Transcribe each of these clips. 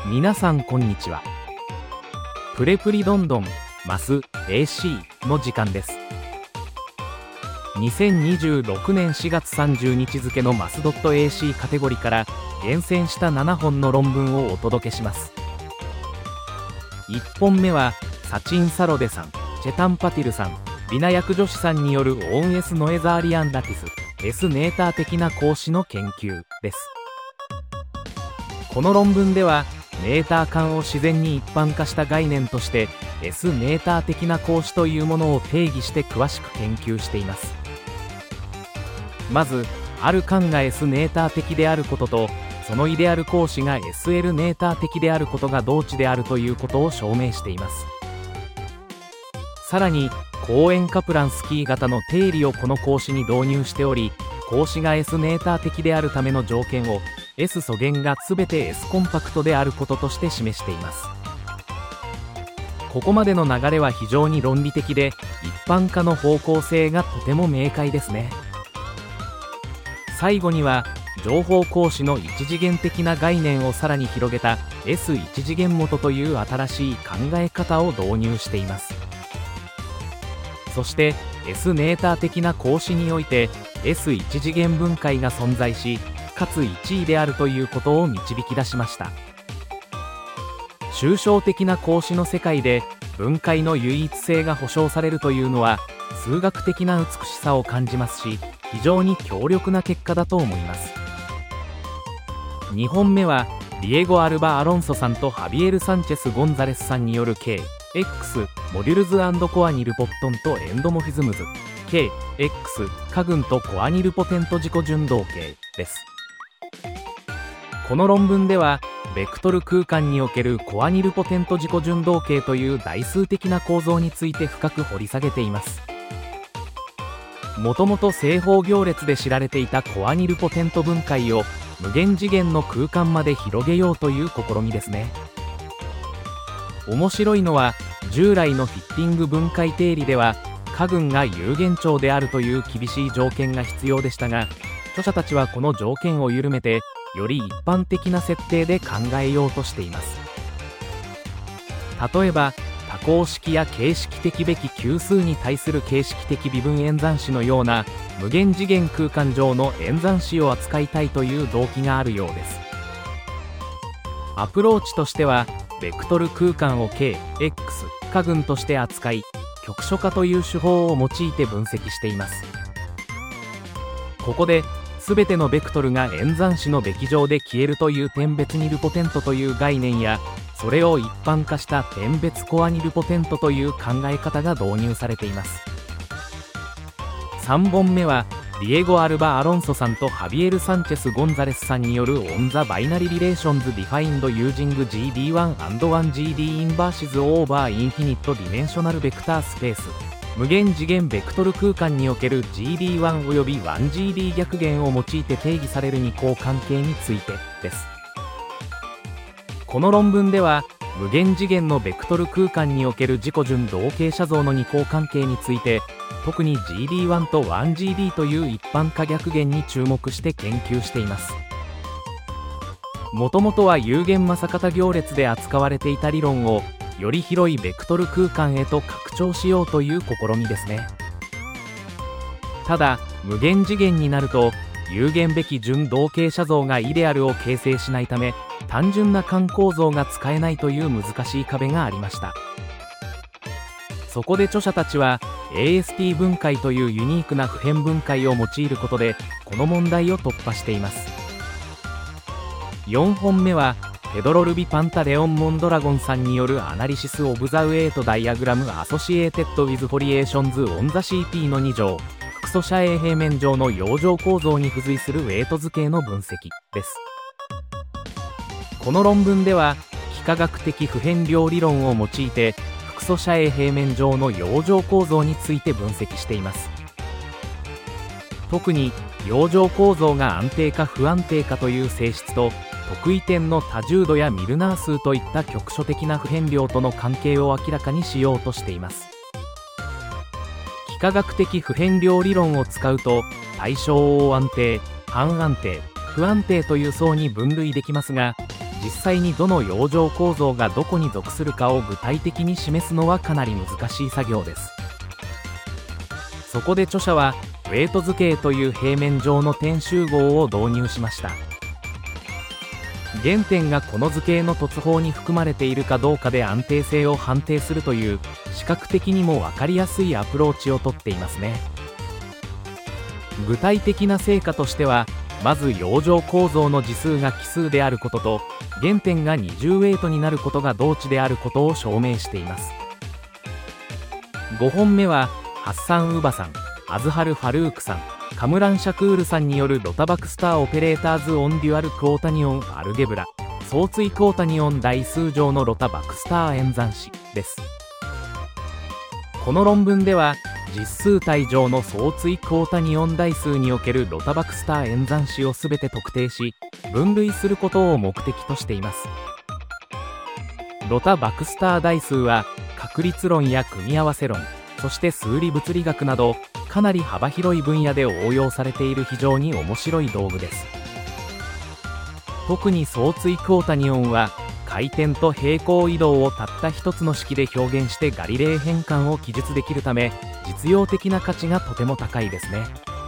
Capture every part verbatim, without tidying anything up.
皆さんこんにちは。プレプリどんどんマス エーシー の時間です。にせんにじゅうろくねんしがつさんじゅうにち付のマス .ac カテゴリーから厳選したななほんの論文をお届けします。いっぽんめはサチン・サロデさん、チェタン・パティルさん、ビナヤク・ジョシさんによるオーン・エス・ノエザーリアン・ラティス S ネーター的な格子の研究です。この論文ではメーター間を自然に一般化した概念として S メーター的な格子というものを定義して詳しく研究しています。まずある間が S ネーター的であることと、そのイデアル格子が エスエル ネーター的であることが同値であるということを証明しています。さらにコーエン・カプランスキー型の定理をこの格子に導入しており、格子が S ネーター的であるための条件を S 素弦が全て S コンパクトであることとして示しています。ここまでの流れは非常に論理的で、一般化の方向性がとても明快ですね。最後には情報格子の一次元的な概念をさらに広げた エスいち 次元元という新しい考え方を導入しています。そして S ネーター的な格子において エスいち 次元分解が存在し、かついちいであるということを導き出しました。抽象的な格子の世界で分解の唯一性が保証されるというのは数学的な美しさを感じますし、非常に強力な結果だと思います。にほんめはディエゴ・アルバ・アロンソさんとハビエル・サンチェス・ゴンザレスさんによる K、X、モデュルズ&コアニルポットンとエンドモフィズムズ K、X、カグンとコアニルポテント自己順動系です。この論文ではベクトル空間におけるコアニルポテント自己順動系という代数的な構造について深く掘り下げています。もともと正方行列で知られていたコアニルポテント分解を無限次元の空間まで広げようという試みですね。面白いのは従来のフィッティング分解定理ではカ群が有限長であるという厳しい条件が必要でしたが、著者たちはこの条件を緩めてより一般的な設定で考えようとしています。例えば多項式や形式的べき級数に対する形式的微分演算子のような無限次元空間上の演算子を扱いたいという動機があるようです。アプローチとしてはベクトル空間を K、X、カ群として扱い、局所化という手法を用いて分析しています。ここで全てのベクトルが演算子のべき上で消えるという点別ニルポテントという概念や、それを一般化した点別コアニルポテントという考え方が導入されています。さんぼんめはディエゴ・アルバ・アロンソさんとハビエル・サンチェス・ゴンザレスさんによる On the Binary Relations Defined Using ジーディーワン and ワンジーディー Inverses over Infinite Dimensional Vector Space、 無限次元ベクトル空間における ジーディーワン および ワンジーディー 逆弦を用いて定義される二項関係についてです。この論文では無限次元のベクトル空間における自己順動径写像の二項関係について、特に ジーディーワン と ワンジーディー という一般化逆弦に注目して研究しています。もともとは有限正方行列で扱われていた理論をより広いベクトル空間へと拡張しようという試みですね。ただ無限次元になると有限べき順動径写像がイデアルを形成しないため、単純な間構造が使えないという難しい壁がありました。そこで著者たちは エーエスティー 分解というユニークな普遍分解を用いることでこの問題を突破しています。よんほんめはペドロ・ルビ・パンタレオン・モンドラゴンさんによるアナリシス・オブ・ザ・ウェイト・ダイアグラム・アソシエーテッド・ウィズ・フォリエーションズ・オン・ザ・シーピー のに乗、複素遮影平面上の養生構造に付随するウェイト図形の分析です。この論文では幾何学的普遍量理論を用いて複素遮影平面上の養生構造について分析しています。特に養生構造が安定か不安定かという性質と特異点の多重度やミルナー数といった局所的な普遍量との関係を明らかにしようとしています。幾何学的普遍量理論を使うと対象を安定、半安定、不安定という層に分類できますが、 実際にどの養生構造がどこに属するかを具体的に示すのはかなり難しい作業です。そこで著者はウェイト図形という平面上の点集合を導入しました。原点がこの図形の突法に含まれているかどうかで安定性を判定するという視覚的にも分かりやすいアプローチをとっていますね。具体的な成果としては、まず養生構造の次数が奇数であることと、原点がにじゅうウェイトになることが同値であることを証明しています。ごほんめはハッサン・ウバさん、アズハル・ファルークさん、カムラン・シャクールさんによるロタバクスター・オペレーターズ・オン・デュアル・クオータニオン・アルゲブラ相対クオータニオン代数上のロタバクスター演算子です。この論文では実数体上の相対クオータニオン代数におけるロタバクスター演算子をすべて特定し分類することを目的としています。ロタバクスター代数は確率論や組み合わせ論、そして数理物理学などかなり幅広い分野で応用されている非常に面白い道具です。特に相対クオータニオンは回転と平行移動をたった一つの式で表現してガリレー変換を記述できるため実用的な価値がとても高いですね。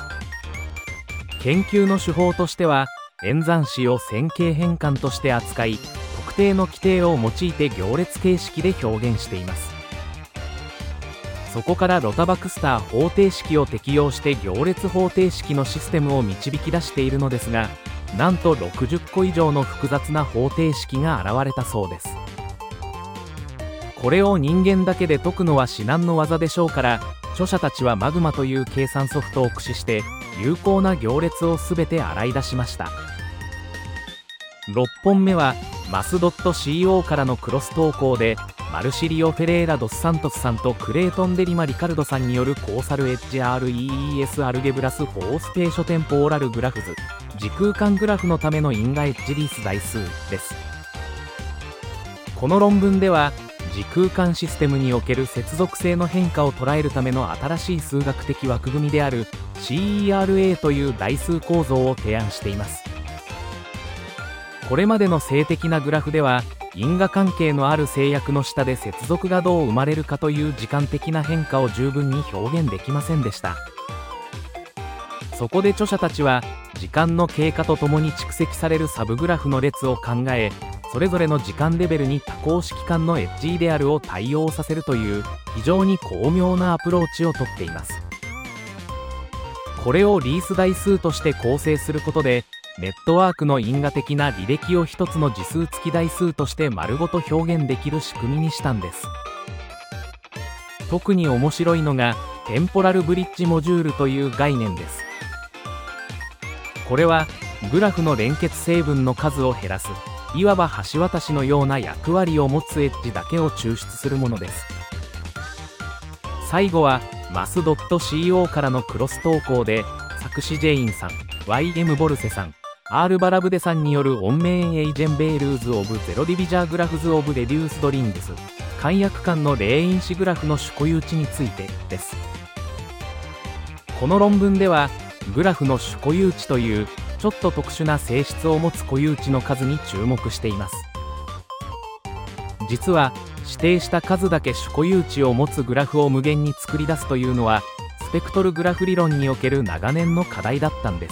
研究の手法としては演算子を線形変換として扱い特定の規定を用いて行列形式で表現しています。そこからロタバクスター方程式を適用して行列方程式のシステムを導き出しているのですが、なんとろくじゅっこ以上の複雑な方程式が現れたそうです。これを人間だけで解くのは至難の業でしょうから、著者たちはマグマという計算ソフトを駆使して有効な行列をすべて洗い出しました。ろっぽんめはマス .co からのクロス投稿でマルシリオ・フェレーラ・ドス・サントスさんとクレイトン・デリマ・リカルドさんによるコーサルエッジ アールイーイーエス アルゲブラス・フォースペーショテンポーラルグラフズ時空間グラフのための因果エッジリース代数です。この論文では時空間システムにおける接続性の変化を捉えるための新しい数学的枠組みである シーイーアールエー という代数構造を提案しています。これまでの静的なグラフでは因果関係のある制約の下で接続がどう生まれるかという時間的な変化を十分に表現できませんでした。そこで著者たちは時間の経過とともに蓄積されるサブグラフの列を考え、それぞれの時間レベルに多項式間のエッジイデアルを対応させるという非常に巧妙なアプローチをとっています。これをリース代数として構成することでネットワークの因果的な履歴を一つの次数付き代数として丸ごと表現できる仕組みにしたんです。特に面白いのがテンポラルブリッジモジュールという概念です。これはグラフの連結成分の数を減らす、いわば橋渡しのような役割を持つエッジだけを抽出するものです。最後はマス .co からのクロス投稿でサクシジェインさん、ワイエム ボルセさん、アール バラブデさんによるオンメインエイジェンベールーズ・オブ・ゼロディビジャーグラフズ・オブ・レデュースド・リングス簡約間の例因子グラフの主固有値についてです。この論文ではグラフの主固有値というちょっと特殊な性質を持つ固有値の数に注目しています。実は指定した数だけ主固有値を持つグラフを無限に作り出すというのはスペクトルグラフ理論における長年の課題だったんです。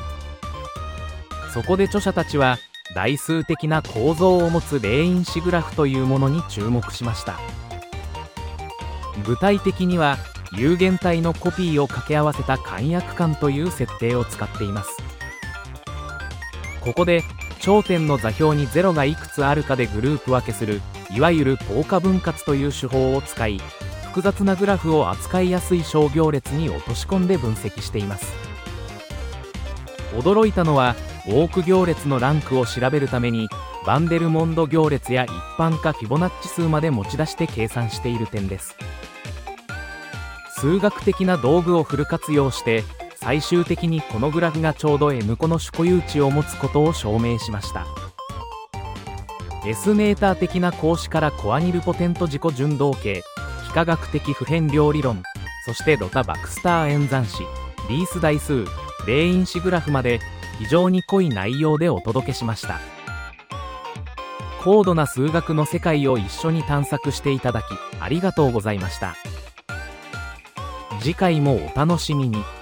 そこで著者たちは代数的な構造を持つ例因子グラフというものに注目しました。具体的には有限体のコピーを掛け合わせた簡約間という設定を使っています。ここで頂点の座標にゼロがいくつあるかでグループ分けするいわゆる等価分割という手法を使い複雑なグラフを扱いやすい小行列に落とし込んで分析しています。驚いたのは多く行列のランクを調べるためにバンデルモンド行列や一般化フィボナッチ数まで持ち出して計算している点です。数学的な道具をフル活用して最終的にこのグラフがちょうど M 個の主固有値を持つことを証明しました。 S メーター的な格子からコアニルポテント自己順動系、幾何学的不変量理論、そしてロタ・バクスター演算子、リース代数、例因子グラフまで非常に濃い内容でお届けしました。 高度な数学の世界を一緒に探索していただき、ありがとうございました。次回もお楽しみに。